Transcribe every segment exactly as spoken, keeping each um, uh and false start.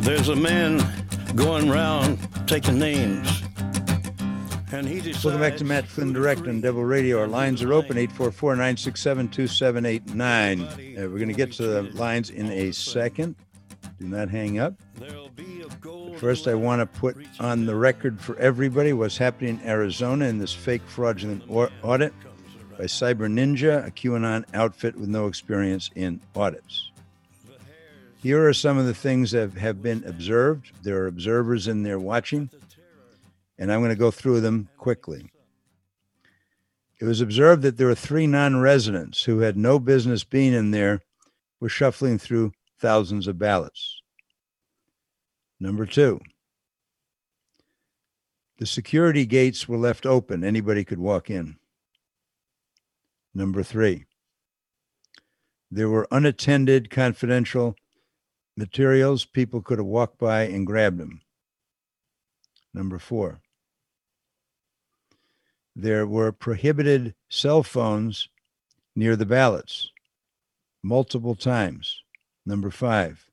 There's a man going round taking names. And he decides Welcome back to Matt Flynn Direct on Devil Radio. Our lines are open, eight four four, nine six seven, two seven eight nine. Uh, we're going to get to the lines in a second. Do not hang up. First, I want to put on the record for everybody what's happening in Arizona in this fake fraudulent or- audit by Cyber Ninja, a QAnon outfit with no experience in audits. Here are some of the things that have been observed. There are observers in there watching, and I'm going to go through them quickly. It was observed that there were three non-residents who had no business being in there were shuffling through thousands of ballots. Number two, the security gates were left open. Anybody could walk in. Number three, there were unattended confidential materials. People could have walked by and grabbed them. Number four, there were prohibited cell phones near the ballots multiple times. Number five,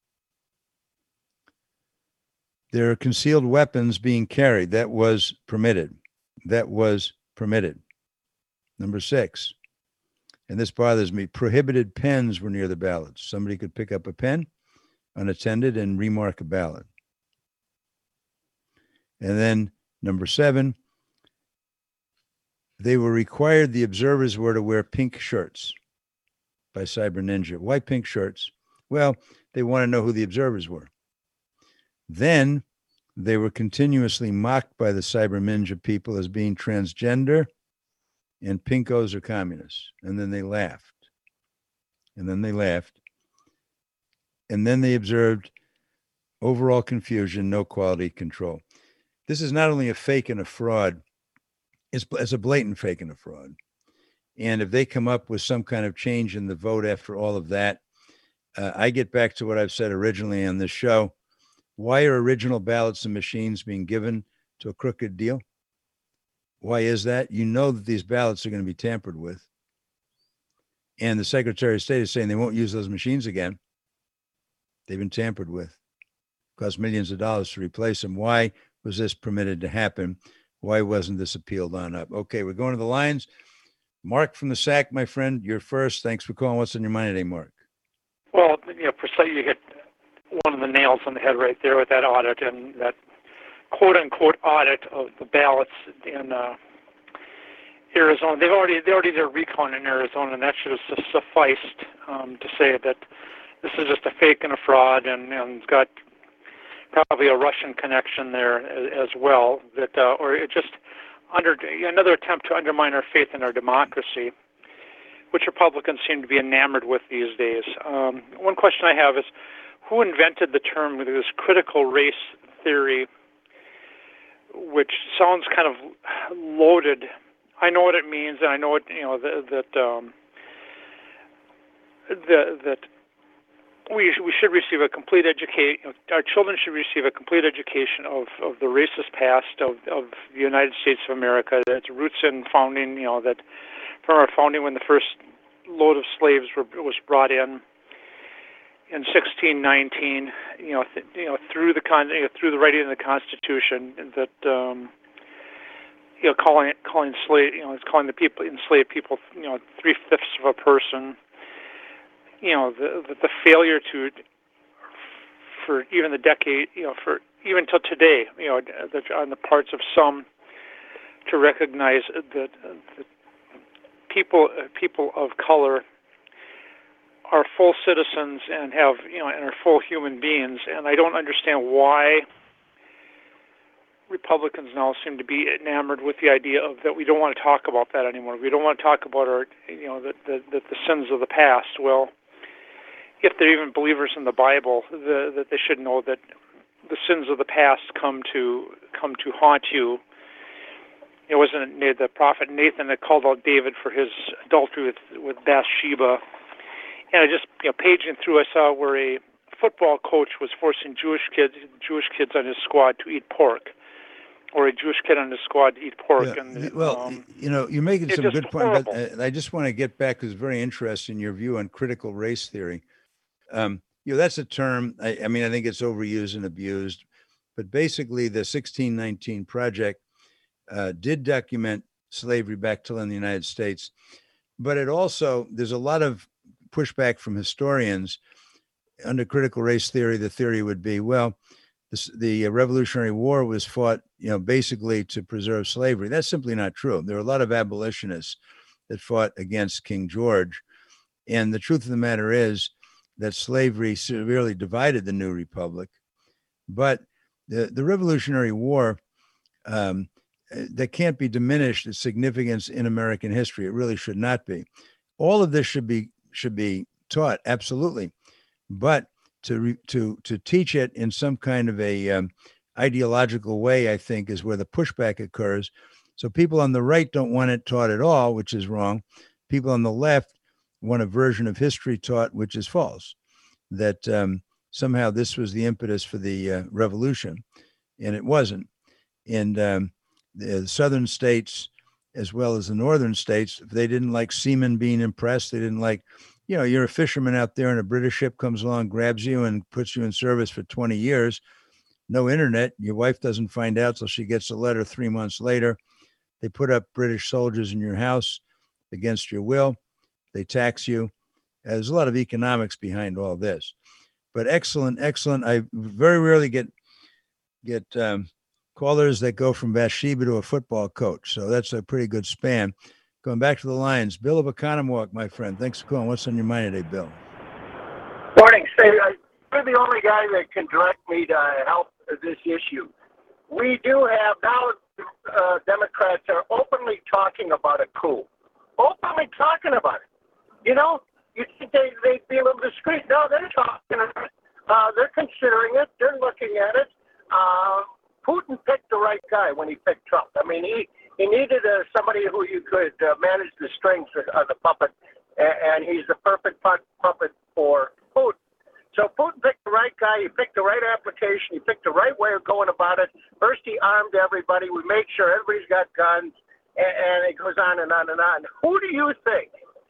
there are concealed weapons being carried. That was permitted. That was permitted. Number six, and this bothers me, prohibited pens were near the ballots. Somebody could pick up a pen unattended and remark a ballot. And then number seven, they were required, the observers were to wear pink shirts by Cyber Ninja. Why pink shirts? Well, they want to know who the observers were. Then they were continuously mocked by the Cyber Ninja people as being transgender and pinkos are communists. And then they laughed. And then they laughed. And then they observed overall confusion, no quality control. This is not only a fake and a fraud, it's, it's a blatant fake and a fraud. And if they come up with some kind of change in the vote after all of that, uh, I get back to what I've said originally on this show. Why are original ballots and machines being given to a crooked deal? Why is that? You know that these ballots are going to be tampered with. And the Secretary of State is saying they won't use those machines again. They've been tampered with. It cost millions of dollars to replace them. Why was this permitted to happen? Why wasn't this appealed on up? Okay, we're going to the lines. Mark from the S A C, my friend, you're first. Thanks for calling. What's on your mind today, Mark? Well, you know, precisely, you hit one of the nails on the head right there with that audit and that quote-unquote audit of the ballots in uh, Arizona. They've already they already did a recount in Arizona, and that should have sufficed um, to say that this is just a fake and a fraud, and, and it's got probably a Russian connection there as, as well. That uh, or it just under another attempt to undermine our faith in our democracy, which Republicans seem to be enamored with these days. Um, one question I have is, who invented the term this critical race theory, which sounds kind of loaded? I know what it means, and I know it, you know, that that um, that, that we we should receive a complete education. Our children should receive a complete education of, of the racist past of, of the United States of America. Its roots in founding, you know, that from our founding when the first load of slaves were was brought in in sixteen nineteen, you know, th- you know, through the con- you know, through the writing of the Constitution, that um, you know, calling it calling slave, you know, it's calling the people enslaved people, you know, three fifths of a person. You know, the, the the failure to, for even the decade, you know, for even till today, you know, the, on the parts of some, to recognize that, that people people of color are full citizens and have, you know, and are full human beings. And I don't understand why Republicans now seem to be enamored with the idea of that we don't want to talk about that anymore. We don't want to talk about our, you know, the the, the, the sins of the past. Well, if they're even believers in the Bible, the, that they should know that the sins of the past come to come to haunt you. It wasn't the prophet Nathan that called out David for his adultery with, with Bathsheba. And I just, you know, paging through, I saw where a football coach was forcing Jewish kids, Jewish kids on his squad to eat pork, or a Jewish kid on his squad to eat pork. Yeah, and well, um, you know, you're making some good points, but horrible. uh, I just want to get back because it's very interesting your view on critical race theory. Um, you know, that's a term. I, I mean, I think it's overused and abused, but basically, the sixteen nineteen Project uh, did document slavery back till in the United States, but it also there's a lot of pushback from historians under critical race theory. The theory would be, well, this, the Revolutionary War was fought, you know, basically to preserve slavery. That's simply not true. There were a lot of abolitionists that fought against King George, and the truth of the matter is that slavery severely divided the new republic. But the, the Revolutionary War, um, that can't be diminished its significance in American history. It really should not be. All of this should be should be taught, absolutely, but to re, to to teach it in some kind of a um, ideological way, I think, is where the pushback occurs. So people on the right don't want it taught at all, which is wrong. People on the left want a version of history taught, which is false. That um, somehow this was the impetus for the uh, revolution, and it wasn't. And um, the southern states, as well as the northern states, if they didn't like seamen being impressed, they didn't like, you know, you're a fisherman out there and a British ship comes along, grabs you and puts you in service for twenty years. No internet. Your wife doesn't find out till she gets a letter three months later. They put up British soldiers in your house against your will. They tax you. There's a lot of economics behind all this. But excellent, excellent. I very rarely get get um, callers that go from Bathsheba to a football coach. So that's a pretty good span. Going back to the Lions, Bill of Oconomowoc, my friend. Thanks for calling. What's on your mind today, Bill? Morning. Say, uh, you're the only guy that can direct me to help this issue. We do have now, uh, Democrats are openly talking about a coup. Openly talking about it. You know, you think they, they'd be a little discreet. No, they're talking about it. Uh, they're considering it. They're looking at it. Uh, Putin picked the right guy when he picked Trump. I mean, he, he needed uh, somebody who you could uh, manage the strings of, of the puppet, and, and he's the perfect puppet for Putin. So Putin picked the right guy. He picked the right application. He picked the right way of going about it. First, he armed everybody. We made sure everybody's got guns, and, and it goes on and on and on. Who do you think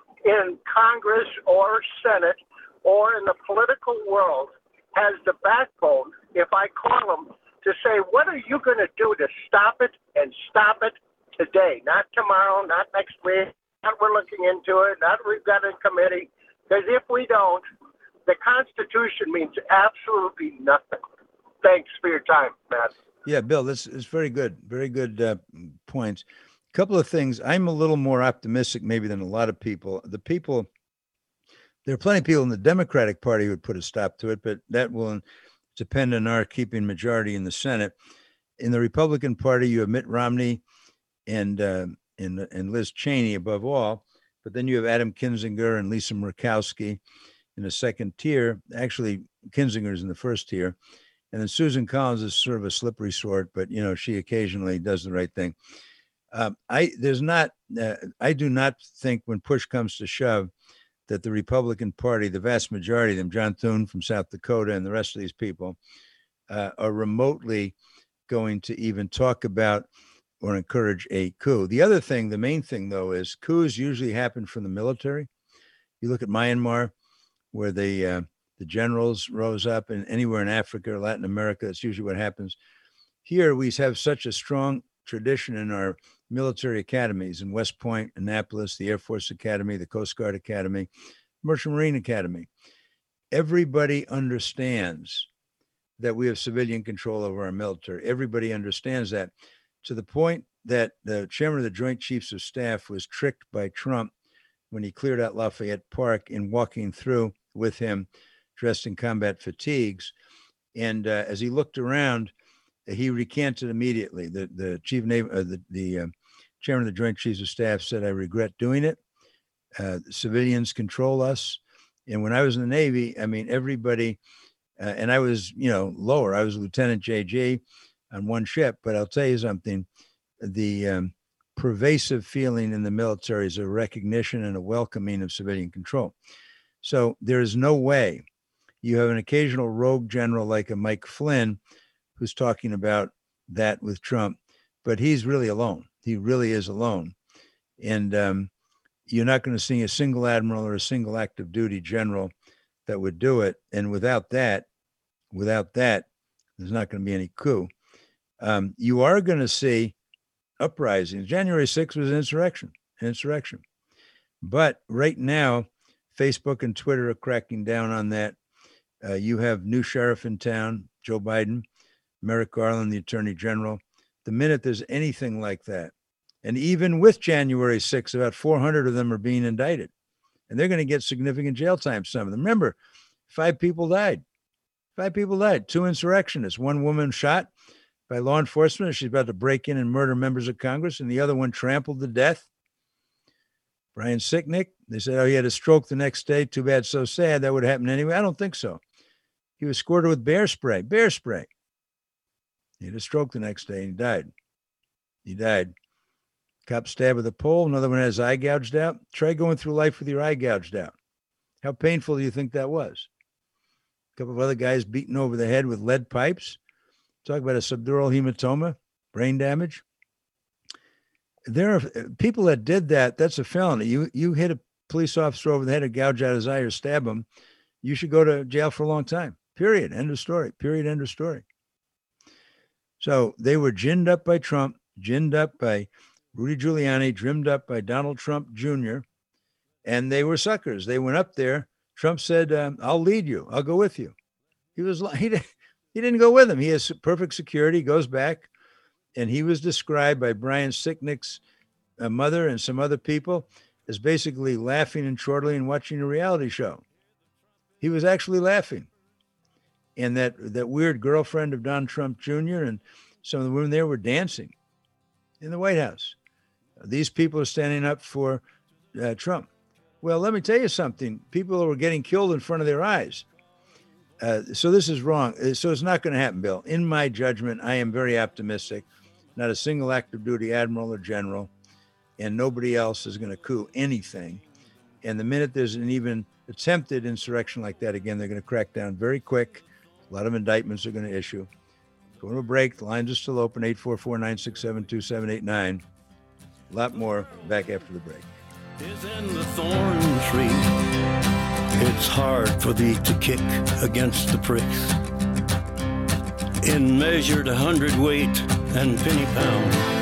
in Congress or Senate or in the political world has the backbone, if I call them, to say, what are you going to do to stop it and stop it today? Not tomorrow, not next week, not we're looking into it, not we've got a committee. Because if we don't, the Constitution means absolutely nothing. Thanks for your time, Matt. Yeah, Bill, this is very good. Very good uh, points. A couple of things. I'm a little more optimistic maybe than a lot of people. The people, there are plenty of people in the Democratic Party who would put a stop to it, but that will depend on our keeping majority in the Senate. In the Republican Party, you have Mitt Romney and uh, and, and Liz Cheney above all, but then you have Adam Kinzinger and Lisa Murkowski in the second tier. Actually, Kinzinger's in the first tier. And then Susan Collins is sort of a slippery sort, but, you know, she occasionally does the right thing. Um, I there's not, uh, I do not think when push comes to shove that the Republican Party, the vast majority of them, John Thune from South Dakota and the rest of these people, uh, are remotely going to even talk about or encourage a coup. The other thing, the main thing, though, is coups usually happen from the military. You look at Myanmar, where the uh, the generals rose up, and anywhere in Africa or Latin America, that's usually what happens. Here, we have such a strong tradition in our military academies in West Point, Annapolis, the Air Force Academy, the Coast Guard Academy, Merchant Marine Academy. Everybody understands that we have civilian control over our military. Everybody understands that, to the point that the chairman of the Joint Chiefs of Staff was tricked by Trump when he cleared out Lafayette Park in walking through with him dressed in combat fatigues. And uh, as he looked around, he recanted immediately. The the chief navy, uh, the the uh, chairman of the Joint Chiefs of Staff said, "I regret doing it. Uh, civilians control us." And when I was in the Navy, I mean, everybody, uh, and I was, you know, lower. I was Lieutenant J G on one ship. But I'll tell you something: the um, pervasive feeling in the military is a recognition and a welcoming of civilian control. So there is no way you have an occasional rogue general like a Mike Flynn who's talking about that with Trump, but he's really alone. He really is alone. And um, you're not going to see a single admiral or a single active duty general that would do it. And without that, without that, there's not going to be any coup. Um, you are going to see uprisings. January sixth was an insurrection, an insurrection. But right now, Facebook and Twitter are cracking down on that. Uh, you have new sheriff in town, Joe Biden, Merrick Garland, the attorney general. The minute there's anything like that, and even with January sixth, about four hundred of them are being indicted, and they're going to get significant jail time, some of them. Remember, five people died. Five people died, two insurrectionists. One woman shot by law enforcement. She's about to break in and murder members of Congress, and the other one trampled to death. Brian Sicknick, they said, oh, he had a stroke the next day. Too bad, so sad. That would happen anyway. I don't think so. He was squirted with bear spray, bear spray. He had a stroke the next day and he died. He died. Cop stabbed with a pole. Another one had his eye gouged out. Try going through life with your eye gouged out. How painful do you think that was? A couple of other guys beaten over the head with lead pipes. Talk about a subdural hematoma, brain damage. There are people that did that. That's a felony. You you hit a police officer over the head or gouge out his eye or stab him, you should go to jail for a long time. Period. End of story. Period. End of story. So they were ginned up by Trump, ginned up by Rudy Giuliani, trimmed up by Donald Trump Junior, and they were suckers. They went up there. Trump said, um, I'll lead you. I'll go with you. He was he, he didn't go with him. He has perfect security, goes back, and he was described by Brian Sicknick's uh, mother and some other people as basically laughing and chortling and watching a reality show. He was actually laughing. And that, that weird girlfriend of Don Trump Junior and some of the women there were dancing in the White House. These people are standing up for uh, Trump. Well, let me tell you something. People were getting killed in front of their eyes. Uh, so this is wrong. So it's not going to happen, Bill. In my judgment, I am very optimistic. Not a single active duty admiral or general, and nobody else is going to coup anything. And the minute there's an even attempted insurrection like that, again, they're going to crack down very quick. A lot of indictments are going to issue. Going to a break. The lines are still open, eight four four, nine six seven, two seven eight nine. A lot more back after the break. Is in the thorn tree. It's hard for thee to kick against the pricks. In measured hundredweight and penny pound.